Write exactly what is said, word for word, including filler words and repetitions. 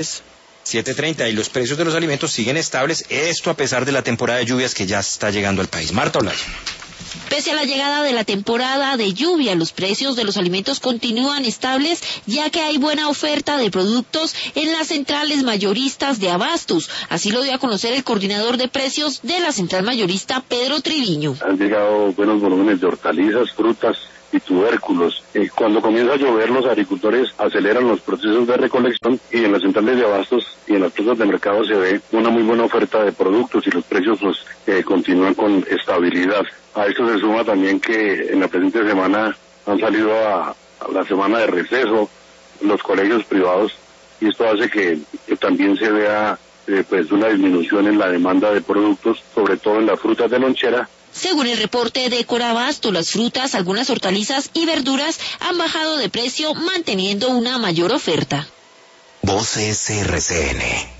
siete treinta y los precios de los alimentos siguen estables, esto a pesar de la temporada de lluvias que ya está llegando al país. Marta Olaya. Pese a la llegada de la temporada de lluvia, los precios de los alimentos continúan estables, ya que hay buena oferta de productos en las centrales mayoristas de abastos. Así lo dio a conocer el coordinador de precios de la central mayorista, Pedro Triviño. Han llegado buenos volúmenes de hortalizas, frutas y tubérculos. Eh, cuando comienza a llover, los agricultores aceleran los procesos de recolección y en las centrales de abastos y en las plazas de mercado se ve una muy buena oferta de productos y los precios pues eh, continúan con estabilidad. A esto se suma también que en la presente semana han salido a, a la semana de receso los colegios privados y esto hace que, que también se vea eh, pues una disminución en la demanda de productos, sobre todo en las frutas de lonchera. Según el reporte de Corabasto, las frutas, algunas hortalizas y verduras han bajado de precio, manteniendo una mayor oferta. Voces R C N.